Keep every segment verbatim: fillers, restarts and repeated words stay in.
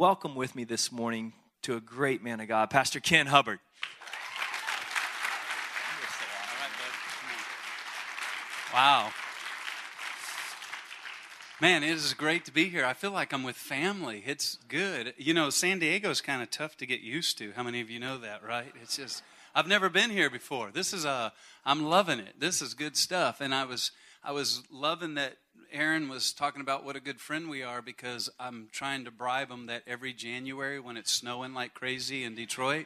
welcome with me this morning to a great man of God, Pastor Ken Hubbard. Wow. Man, it is great to be here. I feel like I'm with family. It's good. You know, San Diego's kind of tough to get used to. How many of you know that, right? It's just, I've never been here before. This is a, I'm loving it. This is good stuff. And I was, I was loving that Aaron was talking about what a good friend we are, because I'm trying to bribe him that every January when it's snowing like crazy in Detroit,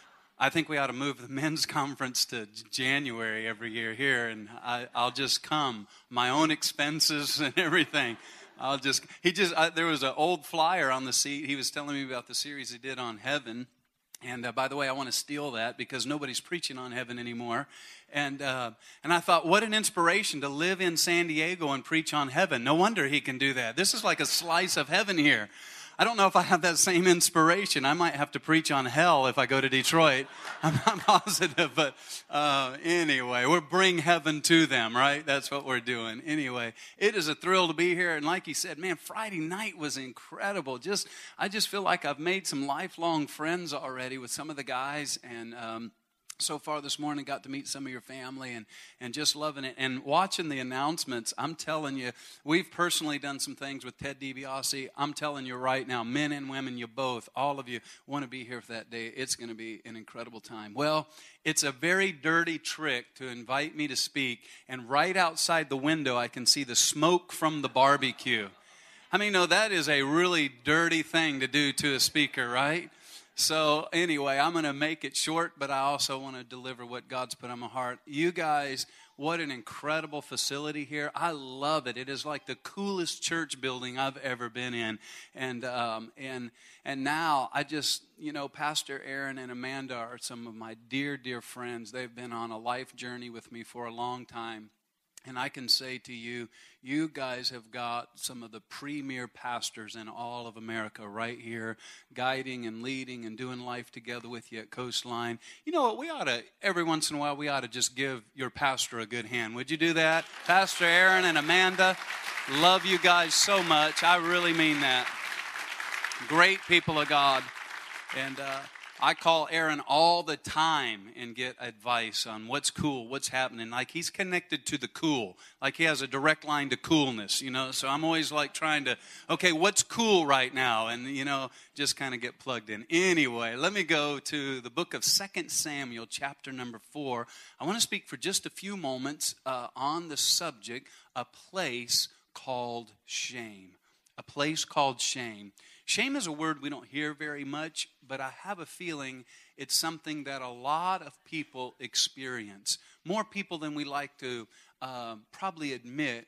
I think we ought to move the men's conference to January every year here, and I, I'll just come, my own expenses and everything. I'll just, he just, I, there was an old flyer on the seat. He was telling me about the series he did on heaven. And uh, by the way, I want to steal that because nobody's preaching on heaven anymore. And uh, and I thought, what an inspiration to live in San Diego and preach on heaven. No wonder he can do that. This is like a slice of heaven here. I don't know if I have that same inspiration. I might have to preach on hell if I go to Detroit. I'm not positive, but uh, anyway, we'll bring heaven to them, right? That's what we're doing. Anyway, it is a thrill to be here. And like he said, man, Friday night was incredible. Just I just feel like I've made some lifelong friends already with some of the guys, and um, so far this morning, got to meet some of your family and, and just loving it. And watching the announcements, I'm telling you, we've personally done some things with Ted DiBiase. I'm telling you right now, men and women, you both, all of you want to be here for that day. It's going to be an incredible time. Well, it's a very dirty trick to invite me to speak, and right outside the window, I can see the smoke from the barbecue. I mean, no, that is a really dirty thing to do to a speaker, right? So anyway, I'm going to make it short, but I also want to deliver what God's put on my heart. You guys, what an incredible facility here. I love it. It is like the coolest church building I've ever been in. And um, and and now I just, you know, Pastor Aaron and Amanda are some of my dear, dear friends. They've been on a life journey with me for a long time. And I can say to you, you guys have got some of the premier pastors in all of America right here, guiding and leading and doing life together with you at Coastline. You know what? We ought to, every once in a while, we ought to just give your pastor a good hand. Would you do that? Pastor Aaron and Amanda, love you guys so much. I really mean that. Great people of God. And uh, I call Aaron all the time and get advice on what's cool, what's happening. Like, he's connected to the cool. Like, he has a direct line to coolness, you know. So I'm always like trying to, okay, what's cool right now? And, you know, just kind of get plugged in. Anyway, let me go to the book of Second Samuel, chapter number four. I want to speak for just a few moments uh, on the subject, a place called shame. A place called shame. Shame is a word we don't hear very much, but I have a feeling it's something that a lot of people experience. More people than we like to uh, probably admit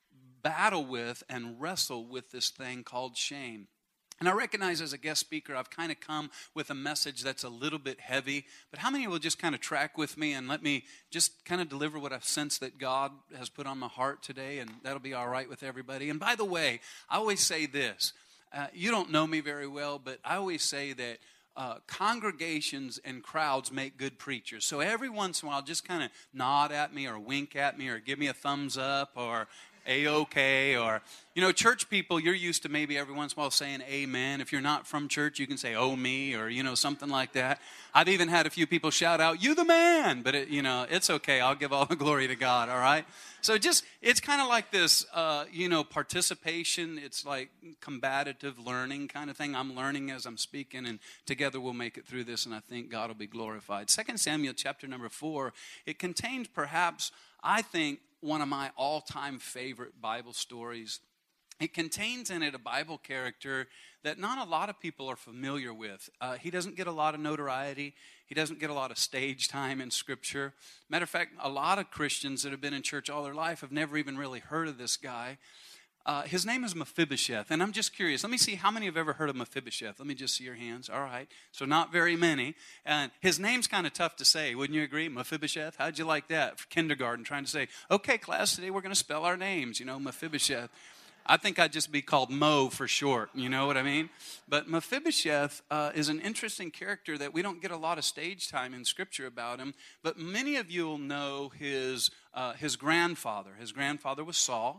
battle with and wrestle with this thing called shame. And I recognize as a guest speaker, I've kind of come with a message that's a little bit heavy, but how many will just kind of track with me and let me just kind of deliver what I've sensed that God has put on my heart today, and that'll be all right with everybody. And by the way, I always say this. Uh, you don't know me very well, but I always say that uh, congregations and crowds make good preachers. So every once in a while, just kind of nod at me or wink at me or give me a thumbs up or A-okay, or, you know, church people, you're used to maybe every once in a while saying amen. If you're not from church, you can say, oh, me, or, you know, something like that. I've even had a few people shout out, you the man, but, it, you know, it's okay. I'll give all the glory to God, all right? So just, it's kind of like this, uh, you know, participation. It's like combative learning kind of thing. I'm learning as I'm speaking, and together we'll make it through this, and I think God will be glorified. Second Samuel chapter number four, it contains perhaps, I think, one of my all-time favorite Bible stories. It contains in it a Bible character that not a lot of people are familiar with. Uh, he doesn't get a lot of notoriety. He doesn't get a lot of stage time in Scripture. Matter of fact, a lot of Christians that have been in church all their life have never even really heard of this guy. Uh, his name is Mephibosheth, and I'm just curious. Let me see how many have ever heard of Mephibosheth. Let me just see your hands. All right, so not very many. And his name's kind of tough to say, wouldn't you agree? Mephibosheth, how'd you like that for kindergarten, trying to say, okay, class, today we're going to spell our names, you know, Mephibosheth. I think I'd just be called Mo for short, you know what I mean? But Mephibosheth uh, is an interesting character that we don't get a lot of stage time in Scripture about him, but many of you will know his, uh, his grandfather. His grandfather was Saul.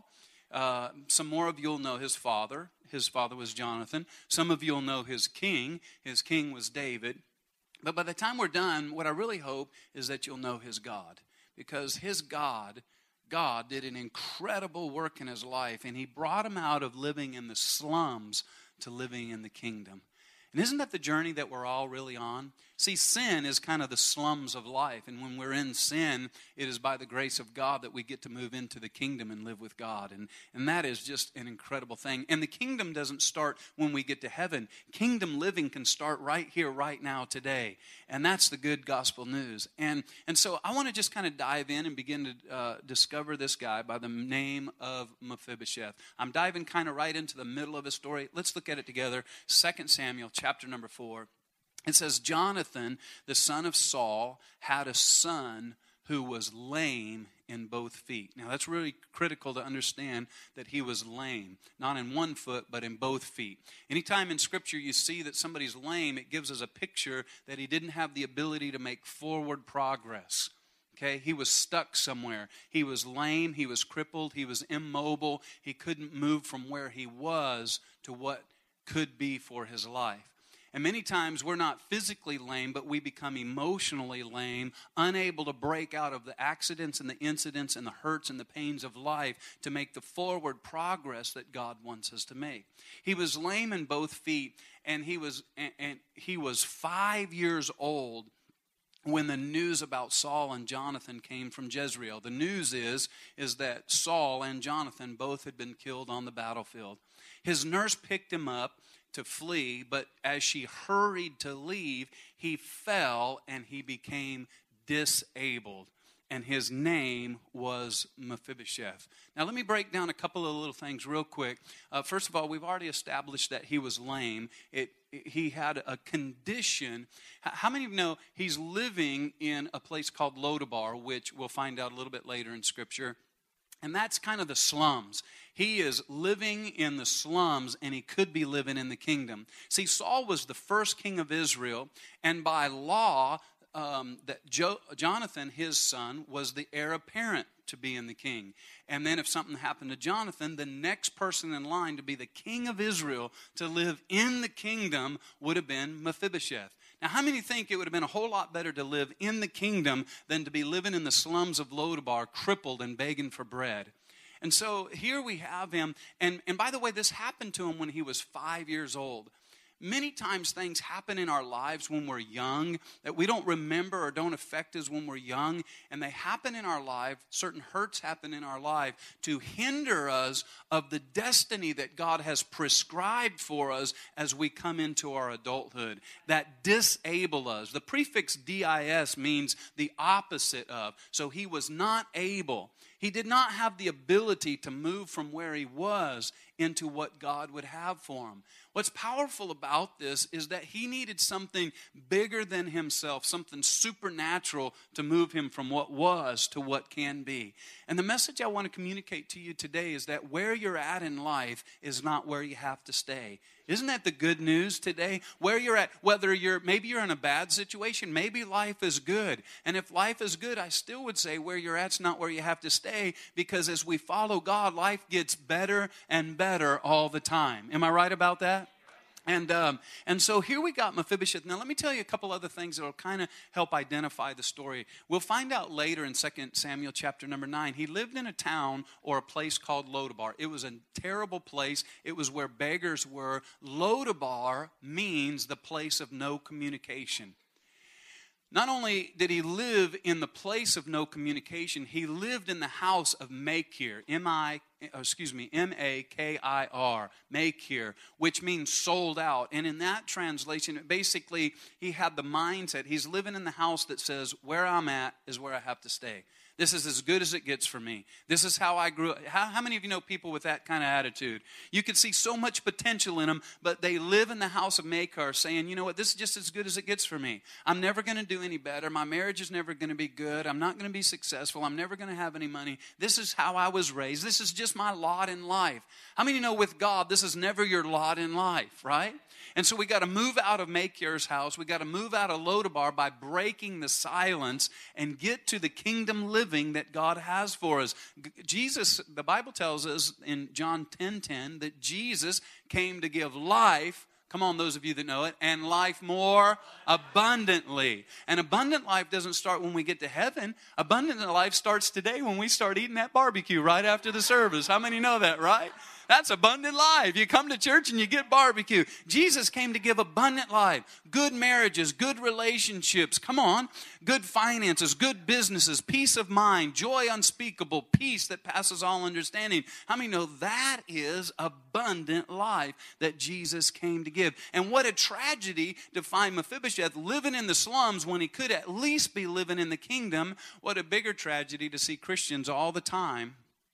Uh, some more of you will know his father. His father was Jonathan. Some of you will know his king. His king was David. But by the time we're done, what I really hope is that you'll know his God. Because his God, God did an incredible work in his life, and he brought him out of living in the slums to living in the kingdom. And isn't that the journey that we're all really on? See, sin is kind of the slums of life. And when we're in sin, it is by the grace of God that we get to move into the kingdom and live with God. And, and that is just an incredible thing. And the kingdom doesn't start when we get to heaven. Kingdom living can start right here, right now, today. And that's the good gospel news. And, and so I want to just kind of dive in and begin to uh, discover this guy by the name of Mephibosheth. I'm diving kind of right into the middle of his story. Let's look at it together. Second Samuel chapter number four. It says, Jonathan, the son of Saul, had a son who was lame in both feet. Now, that's really critical to understand that he was lame, not in one foot, but in both feet. Anytime in Scripture you see that somebody's lame, it gives us a picture that he didn't have the ability to make forward progress. Okay, he was stuck somewhere. He was lame, he was crippled, he was immobile. He couldn't move from where he was to what could be for his life. And many times we're not physically lame, but we become emotionally lame, unable to break out of the accidents and the incidents and the hurts and the pains of life to make the forward progress that God wants us to make. He was lame in both feet, and he was and, and he was five years old when the news about Saul and Jonathan came from Jezreel. The news is, is that Saul and Jonathan both had been killed on the battlefield. His nurse picked him up to flee, but as she hurried to leave, he fell and he became disabled. And his name was Mephibosheth. Now, let me break down a couple of little things real quick. Uh, first of all, we've already established that he was lame. It, it, he had a condition. How many of you know he's living in a place called Lodabar, which we'll find out a little bit later in Scripture? And that's kind of the slums. He is living in the slums, and he could be living in the kingdom. See, Saul was the first king of Israel, and by law, um, that jo- Jonathan, his son, was the heir apparent to be in the king. And then if something happened to Jonathan, the next person in line to be the king of Israel, to live in the kingdom, would have been Mephibosheth. Now, how many think it would have been a whole lot better to live in the kingdom than to be living in the slums of Lodabar, crippled and begging for bread? And so here we have him. And, and by the way, this happened to him when he was five years old. Many times things happen in our lives when we're young that we don't remember or don't affect us when we're young. And they happen in our life, certain hurts happen in our life to hinder us of the destiny that God has prescribed for us as we come into our adulthood, that disable us. The prefix D I S means the opposite of. So he was not able. He did not have the ability to move from where he was into what God would have for him. What's powerful about this is that he needed something bigger than himself, something supernatural to move him from what was to what can be. And the message I want to communicate to you today is that where you're at in life is not where you have to stay. Isn't that the good news today? Where you're at, whether you're, maybe you're in a bad situation, maybe life is good. And if life is good, I still would say where you're at's not where you have to stay, because as we follow God, life gets better and better all the time. Am I right about that? And um, and so here we got Mephibosheth. Now let me tell you a couple other things that will kind of help identify the story. We'll find out later in Second Samuel chapter number nine. He lived in a town or a place called Lodabar. It was a terrible place. It was where beggars were. Lodabar means the place of no communication. Not only did he live in the place of no communication, he lived in the house of Makir, M I, excuse me, M A K I R, Makir, which means sold out. And in that translation, basically, he had the mindset, he's living in the house that says, where I'm at is where I have to stay. This is as good as it gets for me. This is how I grew up. How, how many of you know people with that kind of attitude? You can see so much potential in them, but they live in the house of Makir saying, you know what, this is just as good as it gets for me. I'm never going to do any better. My marriage is never going to be good. I'm not going to be successful. I'm never going to have any money. This is how I was raised. This is just my lot in life. How many of you know with God, this is never your lot in life, right? And so we got to move out of Makir's house. We got to move out of Lodabar by breaking the silence and get to the kingdom living living that God has for us. Jesus, the Bible tells us in John ten ten that Jesus came to give life. Come on, those of you that know it. And life more abundantly. And abundant life doesn't start when we get to heaven. Abundant life starts today when we start eating that barbecue right after the service. How many know that, right? That's abundant life. You come to church and you get barbecue. Jesus came to give abundant life. Good marriages, good relationships. Come on. Good finances, good businesses, peace of mind, joy unspeakable, peace that passes all understanding. How many know that is abundant life that Jesus came to give? And what a tragedy to find Mephibosheth living in the slums when he could at least be living in the kingdom. What a bigger tragedy to see Christians all the time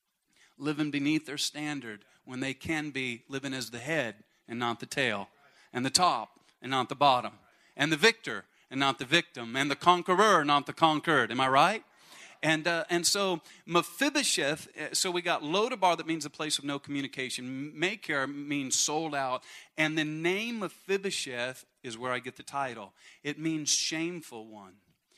living beneath their standard, when they can be living as the head and not the tail, and the top and not the bottom, and the victor and not the victim, and the conqueror, not the conquered. Am I right? And uh, and so Mephibosheth, so we got Lodabar, that means a place of no communication. Makar means sold out. And the name Mephibosheth is where I get the title. It means shameful one.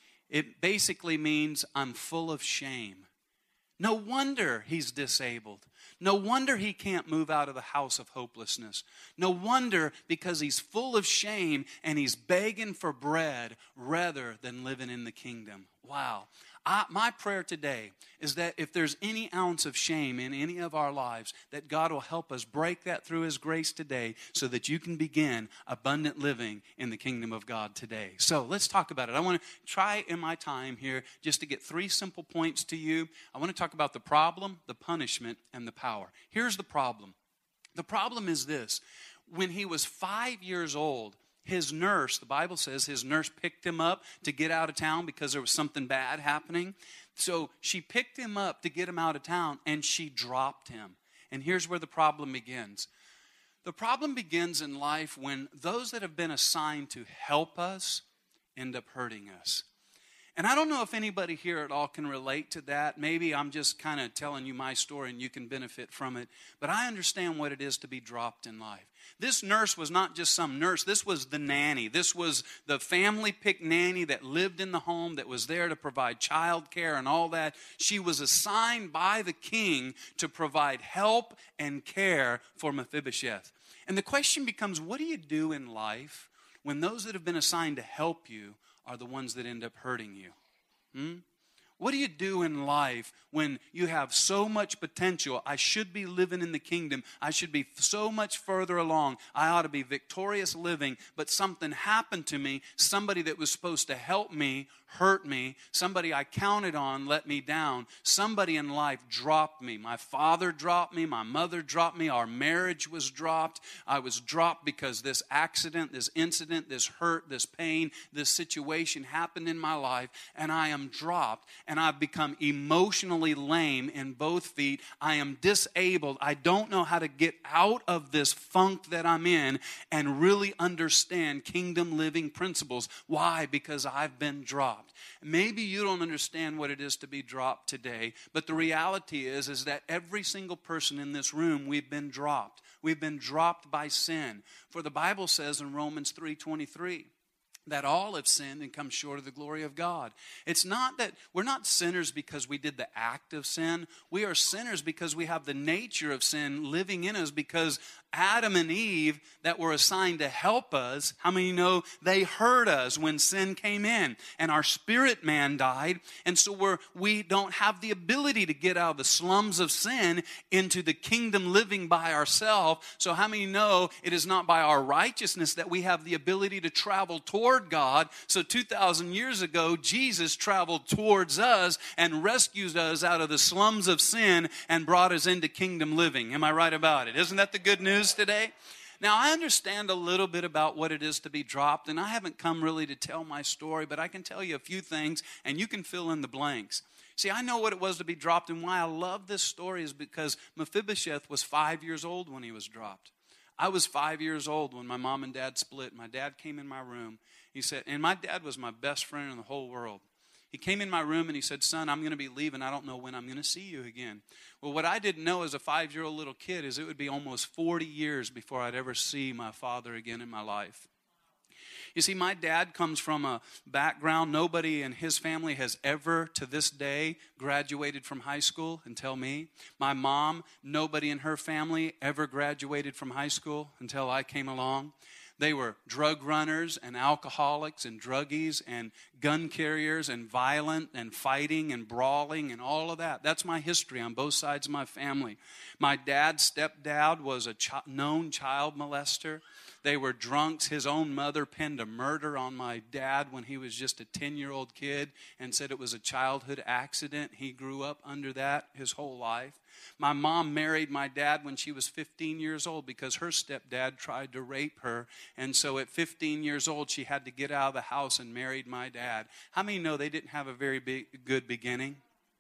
It basically means I'm full of shame. No wonder he's disabled. No wonder he can't move out of the house of hopelessness. No wonder, because he's full of shame and he's begging for bread rather than living in the kingdom. Wow. I, my prayer today is that if there's any ounce of shame in any of our lives, that God will help us break that through His grace today so that you can begin abundant living in the kingdom of God today. So let's talk about it. I want to try in my time here just to get three simple points to you. I want to talk about the problem, the punishment, and the power. Here's the problem. The problem is this. When he was five years old, his nurse, the Bible says his nurse picked him up to get out of town because there was something bad happening. So she picked him up to get him out of town, and she dropped him. And here's where the problem begins. The problem begins in life when those that have been assigned to help us end up hurting us. And I don't know if anybody here at all can relate to that. Maybe I'm just kind of telling you my story and you can benefit from it. But I understand what it is to be dropped in life. This nurse was not just some nurse. This was the nanny. This was the family-picked nanny that lived in the home, that was there to provide child care and all that. She was assigned by the king to provide help and care for Mephibosheth. And the question becomes, what do you do in life when those that have been assigned to help you are the ones that end up hurting you? Hmm? What do you do in life when you have so much potential? I should be living in the kingdom. I should be so much further along. I ought to be victorious living. But something happened to me. Somebody that was supposed to help me hurt me. Somebody I counted on let me down. Somebody in life dropped me. My father dropped me. My mother dropped me. Our marriage was dropped. I was dropped because this accident, this incident, this hurt, this pain, this situation happened in my life. And I am dropped. And I've become emotionally lame in both feet. I am disabled. I don't know how to get out of this funk that I'm in and really understand kingdom living principles. Why? Because I've been dropped. Maybe you don't understand what it is to be dropped today, but the reality is, is that every single person in this room, we've been dropped. We've been dropped by sin. For the Bible says in Romans three twenty-three, that all have sinned and come short of the glory of God. It's not that we're not sinners because we did the act of sin. We are sinners because we have the nature of sin living in us, because Adam and Eve that were assigned to help us, how many know they hurt us when sin came in and our spirit man died, and so we're, we don't have the ability to get out of the slums of sin into the kingdom living by ourselves. So how many know it is not by our righteousness that we have the ability to travel toward God? So two thousand years ago, Jesus traveled towards us and rescued us out of the slums of sin and brought us into kingdom living. Am I right about it? Isn't that the good news today? Now, I understand a little bit about what it is to be dropped, and I haven't come really to tell my story, but I can tell you a few things, and you can fill in the blanks. See, I know what it was to be dropped, and why I love this story is because Mephibosheth was five years old when he was dropped. I was five years old when my mom and dad split. My dad came in my room. He said, and my dad was my best friend in the whole world. He came in my room and he said, son, I'm going to be leaving. I don't know when I'm going to see you again. Well, what I didn't know as a five-year-old little kid is it would be almost forty years before I'd ever see my father again in my life. You see, my dad comes from a background, nobody in his family has ever, to this day, graduated from high school until me. My mom, nobody in her family ever graduated from high school until I came along. They were drug runners and alcoholics and druggies and gun carriers and violent and fighting and brawling and all of that. That's my history on both sides of my family. My dad's stepdad was a ch- known child molester. They were drunks. His own mother penned a murder on my dad when he was just a ten-year-old kid and said it was a childhood accident. He grew up under that his whole life. My mom married my dad when she was fifteen years old because her stepdad tried to rape her. And so at fifteen years old, she had to get out of the house and married my dad. How many know they didn't have a very big, good beginning?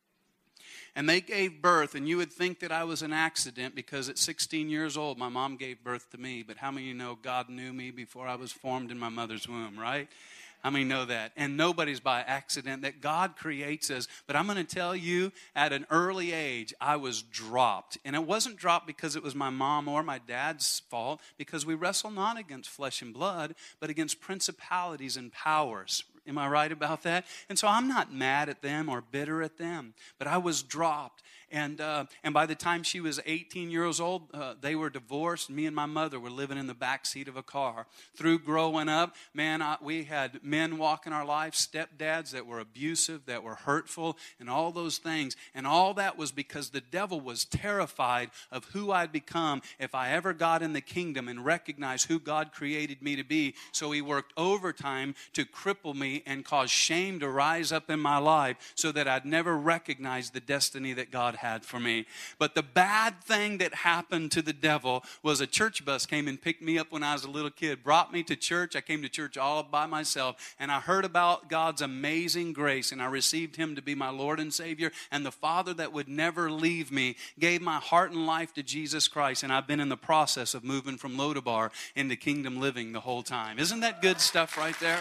And they gave birth, and you would think that I was an accident because at sixteen years old, my mom gave birth to me. But how many of you know God knew me before I was formed in my mother's womb, right? How many know that? And nobody's by accident, that God creates us. But I'm going to tell you, at an early age, I was dropped. And it wasn't dropped because it was my mom or my dad's fault, because we wrestle not against flesh and blood, but against principalities and powers. Am I right about that? And so I'm not mad at them or bitter at them, but I was dropped. And uh, and by the time she was eighteen years old, uh, they were divorced. Me and my mother were living in the back seat of a car. Through growing up, man, I, we had men walk in our life, stepdads that were abusive, that were hurtful, and all those things. And all that was because the devil was terrified of who I'd become if I ever got in the kingdom and recognized who God created me to be. So he worked overtime to cripple me and cause shame to rise up in my life so that I'd never recognize the destiny that God had for me. But the bad thing that happened to the devil was a church bus came and picked me up when I was a little kid, brought me to church. I came to church all by myself, and I heard about God's amazing grace, and I received him to be my Lord and Savior, and the Father that would never leave me gave my heart and life to Jesus Christ, and I've been in the process of moving from Lodabar into kingdom living the whole time. Isn't that good stuff right there?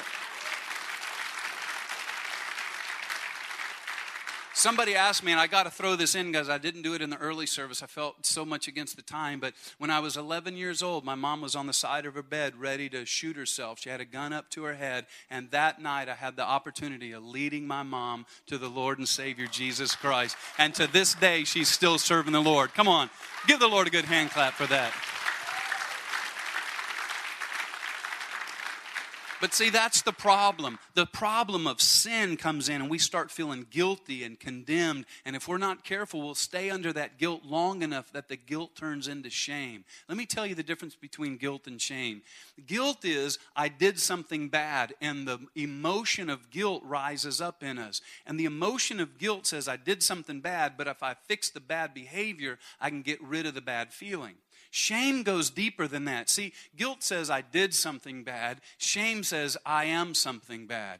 Somebody asked me, and I got to throw this in because I didn't do it in the early service. I felt so much against the time. But when I was eleven years old, my mom was on the side of her bed ready to shoot herself. She had a gun up to her head. And that night, I had the opportunity of leading my mom to the Lord and Savior, Jesus Christ. And to this day, she's still serving the Lord. Come on, give the Lord a good hand clap for that. But see, that's the problem. The problem of sin comes in and we start feeling guilty and condemned. And if we're not careful, we'll stay under that guilt long enough that the guilt turns into shame. Let me tell you the difference between guilt and shame. Guilt is, I did something bad, and the emotion of guilt rises up in us. And the emotion of guilt says, I did something bad, but if I fix the bad behavior, I can get rid of the bad feeling. Shame goes deeper than that. See, guilt says I did something bad. Shame says I am something bad.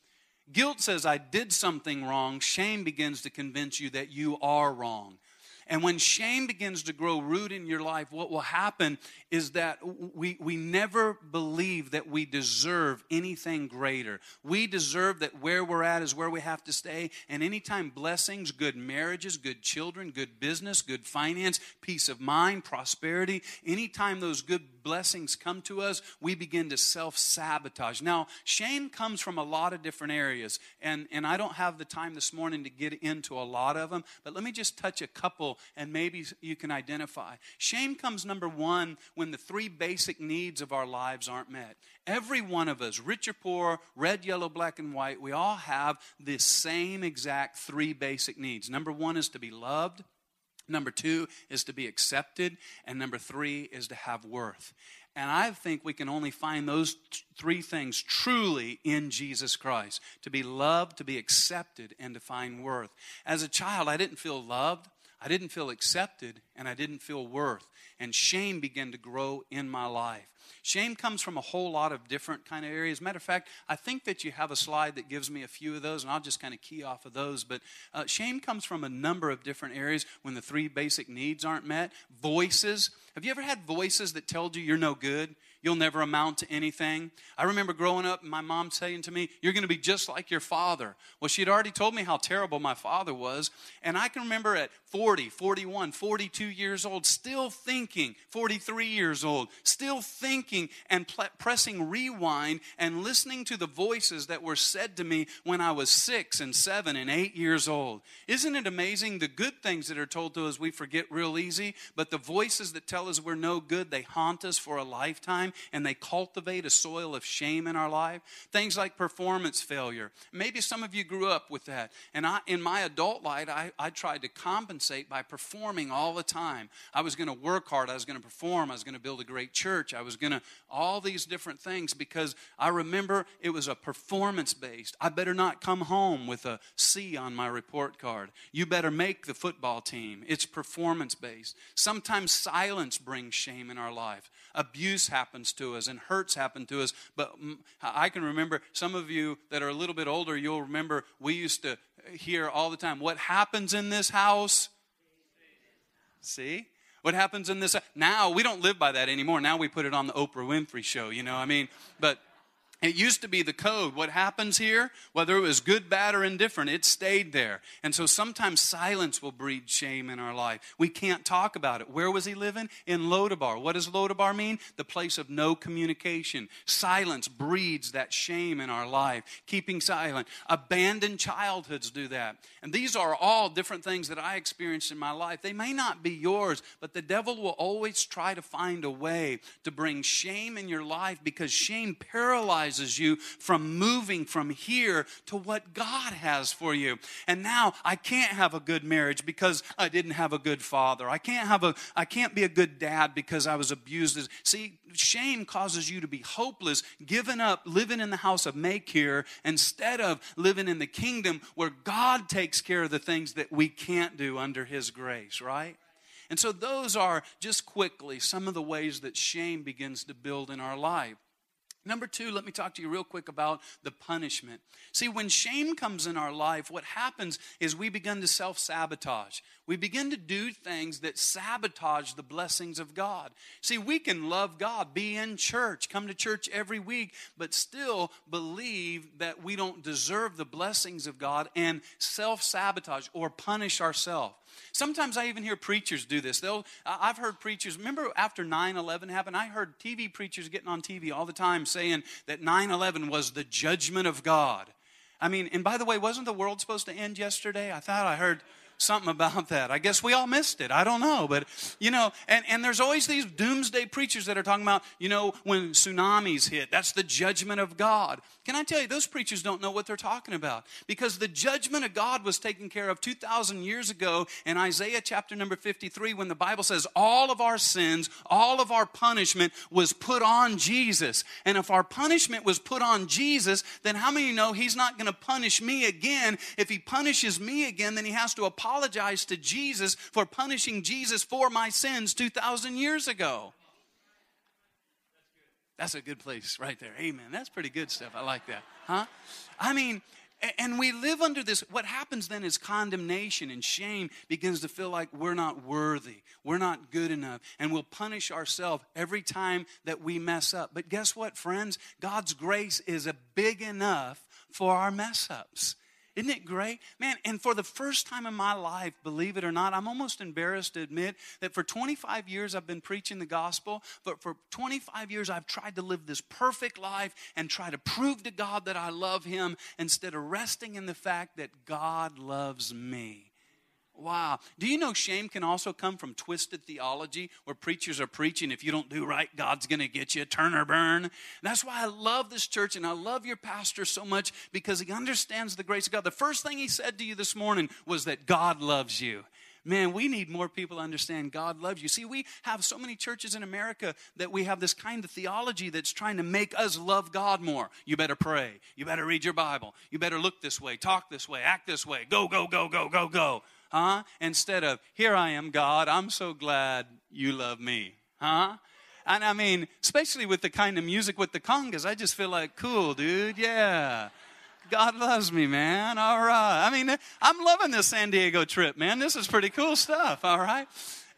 Guilt says I did something wrong. Shame begins to convince you that you are wrong. And when shame begins to grow root in your life, what will happen is that we, we never believe that we deserve anything greater. We deserve that where we're at is where we have to stay. And anytime blessings, good marriages, good children, good business, good finance, peace of mind, prosperity, anytime those good blessings come to us, we begin to self-sabotage. Now, shame comes from a lot of different areas. And, and I don't have the time this morning to get into a lot of them. But let me just touch a couple and maybe you can identify. Shame comes, number one, when the three basic needs of our lives aren't met. Every one of us, rich or poor, red, yellow, black, and white, we all have the same exact three basic needs. Number one is to be loved. Number two is to be accepted. And number three is to have worth. And I think we can only find those t- three things truly in Jesus Christ. To be loved, to be accepted, and to find worth. As a child, I didn't feel loved. I didn't feel accepted, and I didn't feel worth. And shame began to grow in my life. Shame comes from a whole lot of different kind of areas. Matter of fact, I think that you have a slide that gives me a few of those, and I'll just kind of key off of those. But uh, shame comes from a number of different areas when the three basic needs aren't met. Voices. Have you ever had voices that told you you're no good? You'll never amount to anything. I remember growing up and my mom saying to me, you're going to be just like your father. Well, she had already told me how terrible my father was. And I can remember at forty, forty-one, forty-two years old, still thinking, forty-three years old, still thinking and pl- pressing rewind and listening to the voices that were said to me when I was six and seven and eight years old. Isn't it amazing? The good things that are told to us we forget real easy, but the voices that tell us we're no good, they haunt us for a lifetime, and they cultivate a soil of shame in our life. Things like performance failure. Maybe some of you grew up with that. And I, in my adult life, I, I tried to compensate by performing all the time. I was going to work hard. I was going to perform. I was going to build a great church. I was going to, all these different things, because I remember it was a performance-based. I better not come home with a C on my report card. You better make the football team. It's performance-based. Sometimes silence brings shame in our life. Abuse happens to us and hurts happen to us. But I can remember, some of you that are a little bit older, you'll remember we used to hear all the time, what happens in this house? See? What happens in this? Now, we don't live by that anymore. Now we put it on the Oprah Winfrey Show, you know, I mean, but it used to be the code. What happens here, whether it was good, bad, or indifferent, it stayed there. And so sometimes silence will breed shame in our life. We can't talk about it. Where was he living? In Lodabar. What does Lodabar mean? The place of no communication. Silence breeds that shame in our life. Keeping silent. Abandoned childhoods do that. And these are all different things that I experienced in my life. They may not be yours, but the devil will always try to find a way to bring shame in your life, because shame paralyzes you from moving from here to what God has for you. And now I can't have a good marriage because I didn't have a good father. I can't have a I can't be a good dad because I was abused. See, shame causes you to be hopeless, giving up living in the house of make here instead of living in the kingdom where God takes care of the things that we can't do under his grace, right? And so those are, just quickly, some of the ways that shame begins to build in our life. Number two, let me talk to you real quick about the punishment. See, when shame comes in our life, what happens is we begin to self-sabotage. We begin to do things that sabotage the blessings of God. See, we can love God, be in church, come to church every week, but still believe that we don't deserve the blessings of God and self-sabotage or punish ourselves. Sometimes I even hear preachers do this. They'll, I've heard preachers, remember after nine eleven happened, I heard T V preachers getting on T V all the time saying that nine eleven was the judgment of God. I mean, and by the way, wasn't the world supposed to end yesterday? I thought I heard something about that. I guess we all missed it. I don't know. But, you know, and, and there's always these doomsday preachers that are talking about, you know, when tsunamis hit, that's the judgment of God. Can I tell you, those preachers don't know what they're talking about, because the judgment of God was taken care of two thousand years ago in Isaiah chapter number fifty-three, when the Bible says all of our sins, all of our punishment was put on Jesus. And if our punishment was put on Jesus, then how many of you know he's not going to punish me again? If he punishes me again, then he has to apologize to Jesus for punishing Jesus for my sins two thousand years ago. That's a good place right there. Amen. That's pretty good stuff. I like that. Huh? I mean, and we live under this. What happens then is condemnation and shame begins to feel like we're not worthy. We're not good enough. And we'll punish ourselves every time that we mess up. But guess what, friends? God's grace is a big enough for our mess ups. Isn't it great? Man, and for the first time in my life, believe it or not, I'm almost embarrassed to admit that for twenty-five years I've been preaching the gospel, but for twenty-five years I've tried to live this perfect life and try to prove to God that I love him instead of resting in the fact that God loves me. Wow. Do you know shame can also come from twisted theology where preachers are preaching, if you don't do right, God's going to get you, turn or burn. And that's why I love this church and I love your pastor so much, because he understands the grace of God. The first thing he said to you this morning was that God loves you. Man, we need more people to understand God loves you. See, we have so many churches in America that we have this kind of theology that's trying to make us love God more. You better pray. You better read your Bible. You better look this way, talk this way, act this way. Go, go, go, go, go, go. Huh? Instead of, here I am, God, I'm so glad you love me. Huh? And I mean, especially with the kind of music with the congas, I just feel like, cool, dude, yeah. God loves me, man, all right. I mean, I'm loving this San Diego trip, man. This is pretty cool stuff, all right?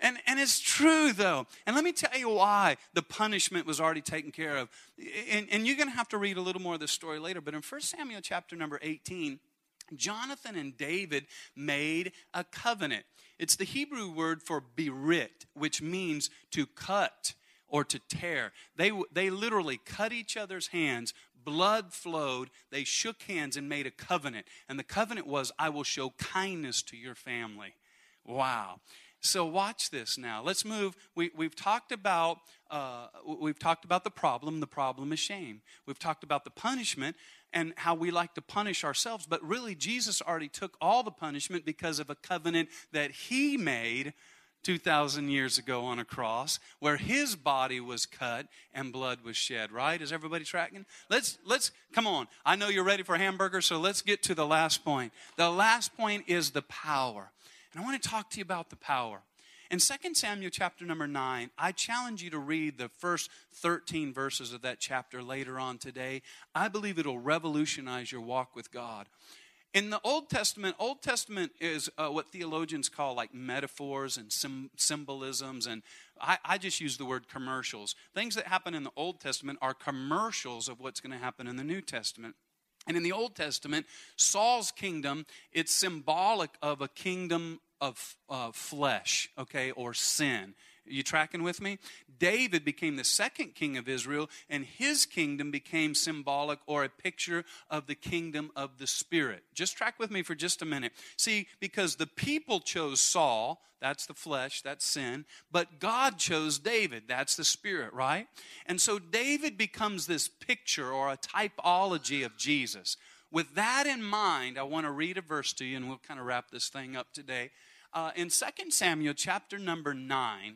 And, and it's true, though. And let me tell you why the punishment was already taken care of. And, and you're going to have to read a little more of this story later. But in First Samuel chapter number eighteen, Jonathan and David made a covenant. It's the Hebrew word for berit, which means to cut or to tear. They, they literally cut each other's hands. Blood flowed. They shook hands and made a covenant. And the covenant was, I will show kindness to your family. Wow. So watch this now. Let's move. We, we've talked about uh, we've talked about the problem. The problem is shame. We've talked about the punishment and how we like to punish ourselves. But really, Jesus already took all the punishment because of a covenant that he made two thousand years ago on a cross, where his body was cut and blood was shed. Right? Is everybody tracking? Let's let's come on. I know you're ready for hamburgers, so let's get to the last point. The last point is the power. And I want to talk to you about the power. In Second Samuel chapter number nine, I challenge you to read the first thirteen verses of that chapter later on today. I believe it'll revolutionize your walk with God. In the Old Testament, Old Testament is uh, what theologians call like metaphors and sim- symbolisms. And I, I just use the word commercials. Things that happen in the Old Testament are commercials of what's going to happen in the New Testament. And in the Old Testament, Saul's kingdom, it's symbolic of a kingdom of uh, flesh, okay, or sin. You tracking with me? David became the second king of Israel, and his kingdom became symbolic or a picture of the kingdom of the Spirit. Just track with me for just a minute. See, because the people chose Saul, that's the flesh, that's sin, but God chose David, that's the Spirit, right? And so David becomes this picture or a typology of Jesus. With that in mind, I want to read a verse to you, and we'll kind of wrap this thing up today. Uh, in Second Samuel chapter number nine,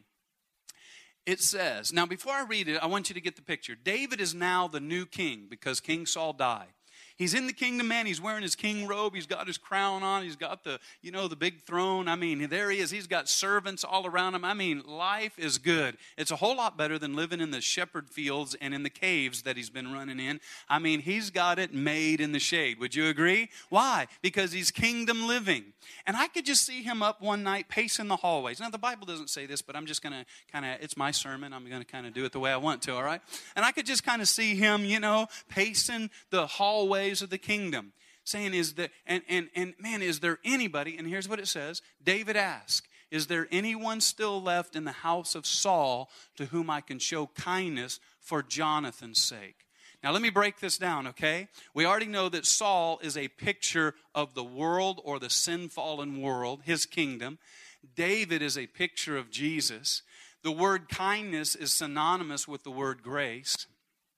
it says, now before I read it, I want you to get the picture. David is now the new king because King Saul died. He's in the kingdom, man. He's wearing his king robe. He's got his crown on. He's got the, you know, the big throne. I mean, there he is. He's got servants all around him. I mean, life is good. It's a whole lot better than living in the shepherd fields and in the caves that he's been running in. I mean, he's got it made in the shade. Would you agree? Why? Because he's kingdom living. And I could just see him up one night pacing the hallways. Now, the Bible doesn't say this, but I'm just going to kind of, it's my sermon. I'm going to kind of do it the way I want to, all right? And I could just kind of see him, you know, pacing the hallways of the kingdom, saying, is there, and, and, and man, is there anybody, and here's what it says, David asked, is there anyone still left in the house of Saul to whom I can show kindness for Jonathan's sake? Now, let me break this down, okay? We already know that Saul is a picture of the world or the sin-fallen world, his kingdom. David is a picture of Jesus. The word kindness is synonymous with the word grace.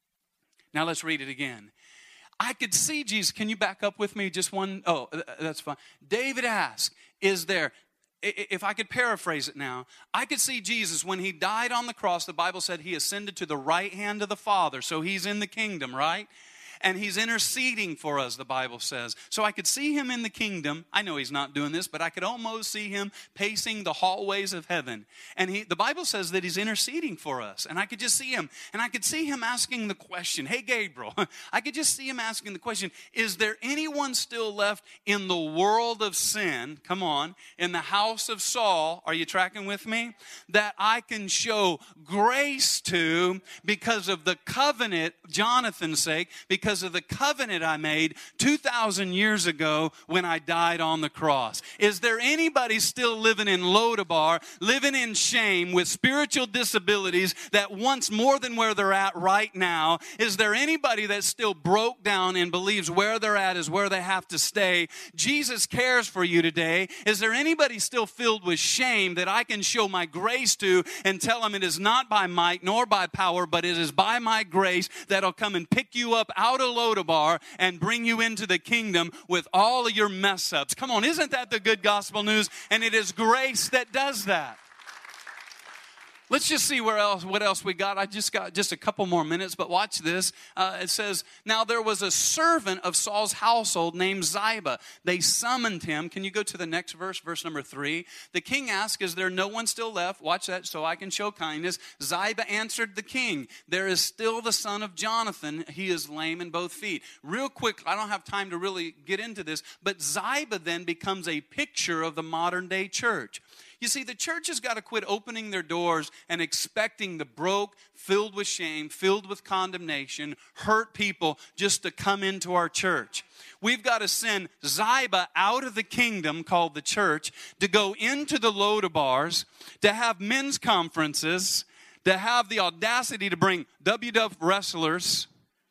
Now, let's read it again. I could see Jesus. Can you back up with me just one? Oh, that's fine. David asked, is there, if I could paraphrase it now, I could see Jesus when he died on the cross. The Bible said he ascended to the right hand of the Father. So he's in the kingdom, right? And he's interceding for us, the Bible says. So I could see him in the kingdom. I know he's not doing this, but I could almost see him pacing the hallways of heaven. And he, the Bible says that he's interceding for us. And I could just see him. And I could see him asking the question, hey, Gabriel. I could just see him asking the question, is there anyone still left in the world of sin, come on, in the house of Saul, are you tracking with me, that I can show grace to because of the covenant, Jonathan's sake, because Because of the covenant I made two thousand years ago when I died on the cross. Is there anybody still living in Lodabar, living in shame with spiritual disabilities that wants more than where they're at right now? Is there anybody that still broke down and believes where they're at is where they have to stay? Jesus cares for you today. Is there anybody still filled with shame that I can show my grace to and tell them it is not by might nor by power, but it is by my grace that'll come and pick you up out of Lodabar and bring you into the kingdom with all of your mess ups? Come on, isn't that the good gospel news? And it is grace that does that. Let's just see where else, what else we got. I just got just a couple more minutes, but watch this. Uh, it says, now there was a servant of Saul's household named Ziba. They summoned him. Can you go to the next verse, verse number three? The king asked, is there no one still left? Watch that so I can show kindness. Ziba answered the king, there is still the son of Jonathan. He is lame in both feet. Real quick, I don't have time to really get into this, but Ziba then becomes a picture of the modern day church. You see, the church has got to quit opening their doors and expecting the broke, filled with shame, filled with condemnation, hurt people just to come into our church. We've got to send Ziba out of the kingdom called the church to go into the Lodebars, to have men's conferences, to have the audacity to bring W W F wrestlers,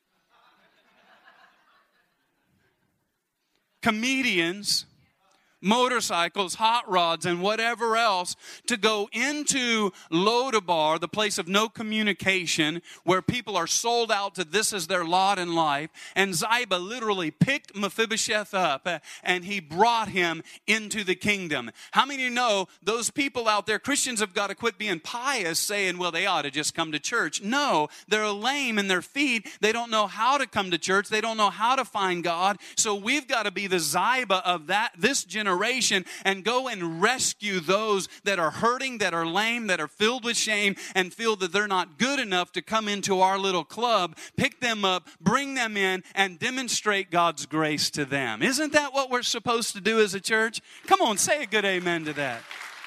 comedians, motorcycles, hot rods, and whatever else to go into Lodabar, the place of no communication, where people are sold out to this as their lot in life. And Ziba literally picked Mephibosheth up uh, and he brought him into the kingdom. How many of you know those people out there, Christians have got to quit being pious, saying, well, they ought to just come to church. No, they're lame in their feet. They don't know how to come to church. They don't know how to find God. So we've got to be the Ziba of that this generation. Generation and go and rescue those that are hurting, that are lame, that are filled with shame and feel that they're not good enough to come into our little club. Pick them up, bring them in, and demonstrate God's grace to them. Isn't that what we're supposed to do as a church? Come on, say a good amen to that.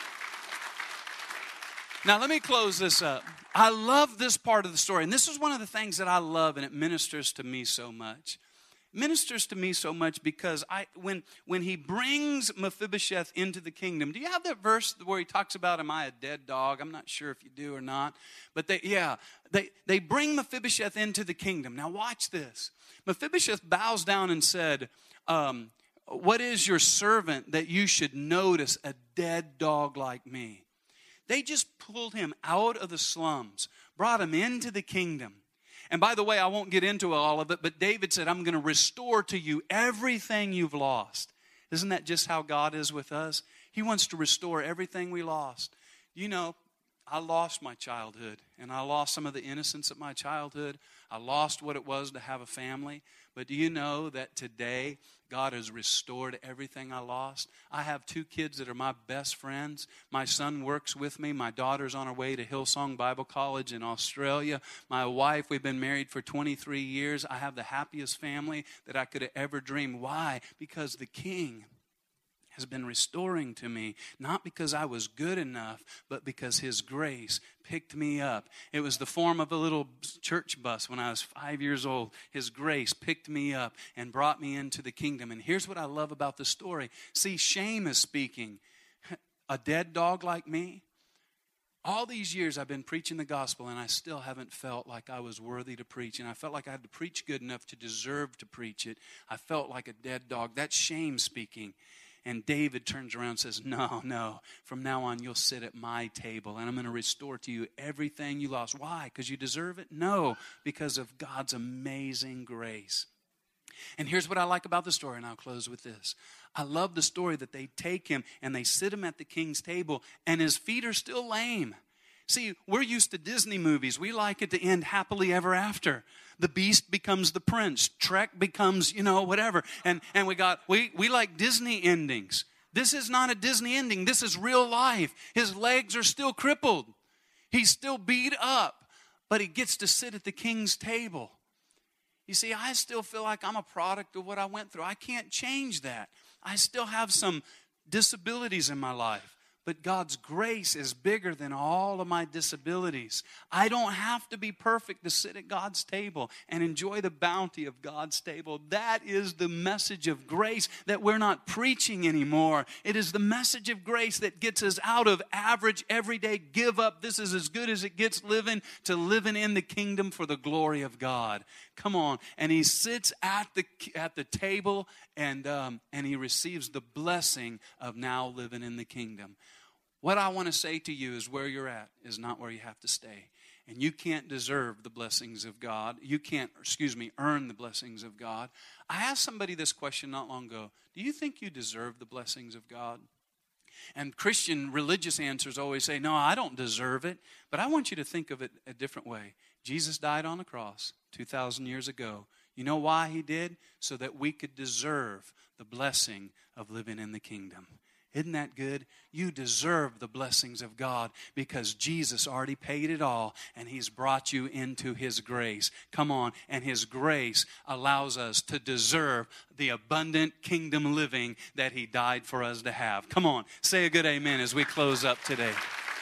Now, let me close this up. I love this part of the story, and this is one of the things that I love, and it ministers to me so much. Ministers to me so much because I when when he brings Mephibosheth into the kingdom. Do you have that verse where he talks about, am I a dead dog? I'm not sure if you do or not. But they yeah, they, they bring Mephibosheth into the kingdom. Now watch this. Mephibosheth bows down and said, um, what is your servant that you should notice a dead dog like me? They just pulled him out of the slums, brought him into the kingdom. And by the way, I won't get into all of it, but David said, I'm going to restore to you everything you've lost. Isn't that just how God is with us? He wants to restore everything we lost. You know, I lost my childhood, and I lost some of the innocence of my childhood. I lost what it was to have a family. But do you know that today God has restored everything I lost? I have two kids that are my best friends. My son works with me. My daughter's on her way to Hillsong Bible College in Australia. My wife, we've been married for twenty-three years. I have the happiest family that I could have ever dreamed. Why? Because the King has been restoring to me, not because I was good enough, but because His grace picked me up. It was the form of a little church bus when I was five years old. His grace picked me up and brought me into the kingdom. And here's what I love about the story. See, shame is speaking. A dead dog like me? All these years I've been preaching the gospel and I still haven't felt like I was worthy to preach. And I felt like I had to preach good enough to deserve to preach it. I felt like a dead dog. That's shame speaking. And David turns around and says, no, no, from now on you'll sit at my table and I'm going to restore to you everything you lost. Why? Because you deserve it? No, because of God's amazing grace. And here's what I like about the story, and I'll close with this. I love the story that they take him and they sit him at the king's table and his feet are still lame. See, we're used to Disney movies. We like it to end happily ever after. The beast becomes the prince. Trek becomes, you know, whatever. And and we got we we like Disney endings. This is not a Disney ending. This is real life. His legs are still crippled. He's still beat up, but he gets to sit at the king's table. You see, I still feel like I'm a product of what I went through. I can't change that. I still have some disabilities in my life. But God's grace is bigger than all of my disabilities. I don't have to be perfect to sit at God's table and enjoy the bounty of God's table. That is the message of grace that we're not preaching anymore. It is the message of grace that gets us out of average, everyday, give up, this is as good as it gets living, to living in the kingdom for the glory of God. Come on. And he sits at the at the table and um, and he receives the blessing of now living in the kingdom. What I want to say to you is where you're at is not where you have to stay. And you can't deserve the blessings of God. You can't, excuse me, earn the blessings of God. I asked somebody this question not long ago. Do you think you deserve the blessings of God? And Christian religious answers always say, no, I don't deserve it. But I want you to think of it a different way. Jesus died on the cross two thousand years ago. You know why he did? So that we could deserve the blessing of living in the kingdom. Isn't that good? You deserve the blessings of God because Jesus already paid it all and He's brought you into His grace. Come on. And His grace allows us to deserve the abundant kingdom living that He died for us to have. Come on. Say a good amen as we close up today.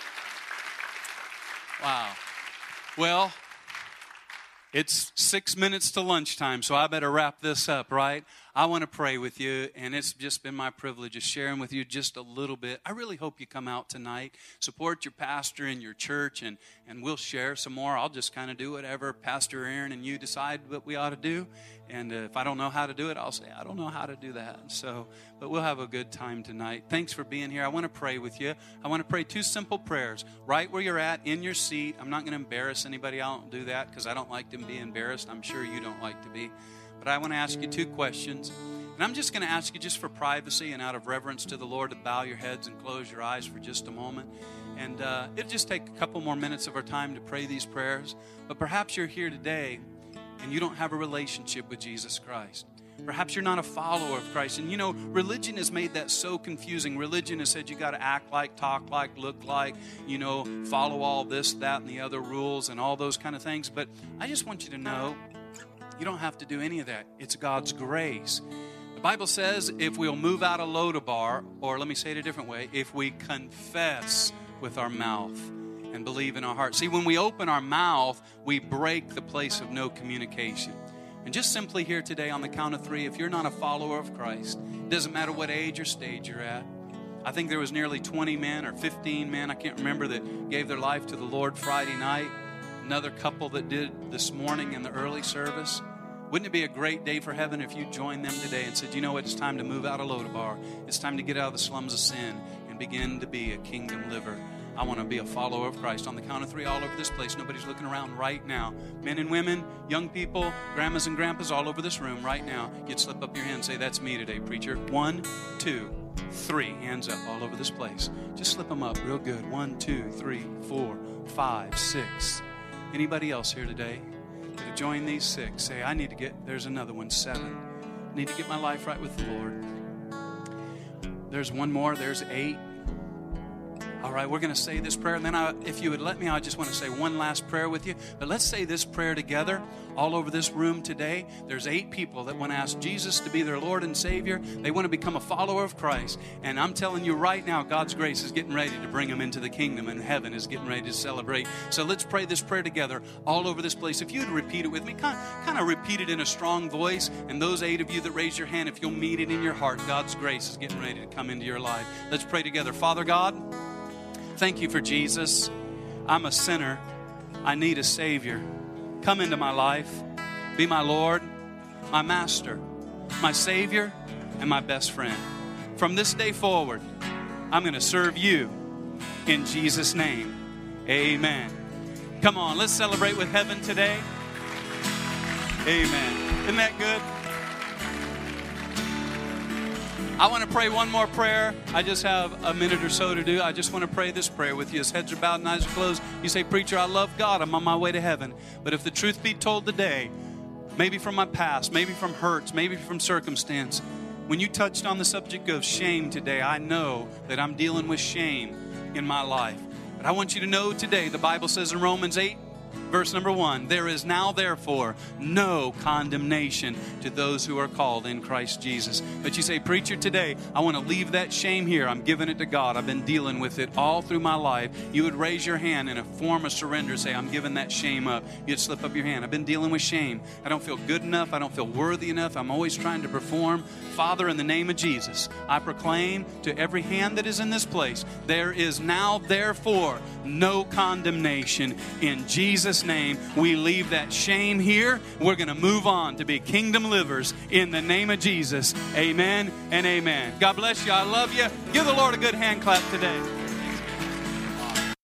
Wow. Well, it's six minutes to lunchtime, so I better wrap this up, right? I want to pray with you, and it's just been my privilege of sharing with you just a little bit. I really hope you come out tonight, support your pastor and your church, and, and we'll share some more. I'll just kind of do whatever Pastor Aaron and you decide what we ought to do. And uh, if I don't know how to do it, I'll say, I don't know how to do that. So, but we'll have a good time tonight. Thanks for being here. I want to pray with you. I want to pray two simple prayers. Right where you're at, in your seat. I'm not going to embarrass anybody. I don't do that because I don't like to be embarrassed. I'm sure you don't like to be. But I want to ask you two questions. And I'm just going to ask you just for privacy and out of reverence to the Lord to bow your heads and close your eyes for just a moment. And uh, it'll just take a couple more minutes of our time to pray these prayers. But perhaps you're here today and you don't have a relationship with Jesus Christ. Perhaps you're not a follower of Christ. And you know, religion has made that so confusing. Religion has said you got to act like, talk like, look like, you know, follow all this, that, and the other rules and all those kind of things. But I just want you to know, you don't have to do any of that. It's God's grace. The Bible says if we'll move out of Lodabar, or let me say it a different way, if we confess with our mouth and believe in our heart. See, when we open our mouth, we break the place of no communication. And just simply here today on the count of three, if you're not a follower of Christ, it doesn't matter what age or stage you're at. I think there was nearly twenty men or fifteen men, I can't remember, that gave their life to the Lord Friday night. Another couple that did this morning in the early service. Wouldn't it be a great day for heaven if you joined them today and said, you know what, it's time to move out of Lodabar. It's time to get out of the slums of sin and begin to be a kingdom liver. I want to be a follower of Christ. On the count of three, all over this place. Nobody's looking around right now. Men and women, young people, grandmas and grandpas, all over this room right now. You'd slip up your hand and say, that's me today, preacher. One, two, three. Hands up all over this place. Just slip them up real good. One, two, three, four, five, six. Anybody else here today that have joined these six? Say, I need to get, there's another one, seven. I need to get my life right with the Lord. There's one more, there's eight. All right, we're going to say this prayer. And then I, if you would let me, I just want to say one last prayer with you. But let's say this prayer together all over this room today. There's eight people that want to ask Jesus to be their Lord and Savior. They want to become a follower of Christ. And I'm telling you right now, God's grace is getting ready to bring them into the kingdom. And heaven is getting ready to celebrate. So let's pray this prayer together all over this place. If you'd repeat it with me, kind of, kind of repeat it in a strong voice. And those eight of you that raise your hand, if you'll meet it in your heart, God's grace is getting ready to come into your life. Let's pray together. Father God, thank you for Jesus. I'm a sinner. I need a Savior. Come into my life. Be my Lord, my Master, my Savior, and my best friend. From this day forward, I'm going to serve you in Jesus' name. Amen. Come on, let's celebrate with heaven today. Amen. Isn't that good? I want to pray one more prayer. I just have a minute or so to do. I just want to pray this prayer with you. As heads are bowed and eyes are closed, you say, preacher, I love God. I'm on my way to heaven. But if the truth be told today, maybe from my past, maybe from hurts, maybe from circumstance, when you touched on the subject of shame today, I know that I'm dealing with shame in my life. But I want you to know today, the Bible says in Romans eight, verse number one, there is now therefore no condemnation to those who are called in Christ Jesus. But you say, preacher, today I want to leave that shame here. I'm giving it to God. I've been dealing with it all through my life. You would raise your hand in a form of surrender. Say, I'm giving that shame up. You'd slip up your hand. I've been dealing with shame. I don't feel good enough. I don't feel worthy enough. I'm always trying to perform. Father, in the name of Jesus, I proclaim to every hand that is in this place, there is now therefore no condemnation. In Jesus' name, we leave that shame here. We're going to move on to be kingdom livers in the name of Jesus. Amen and amen. God bless you. I love you. Give the Lord a good hand clap today.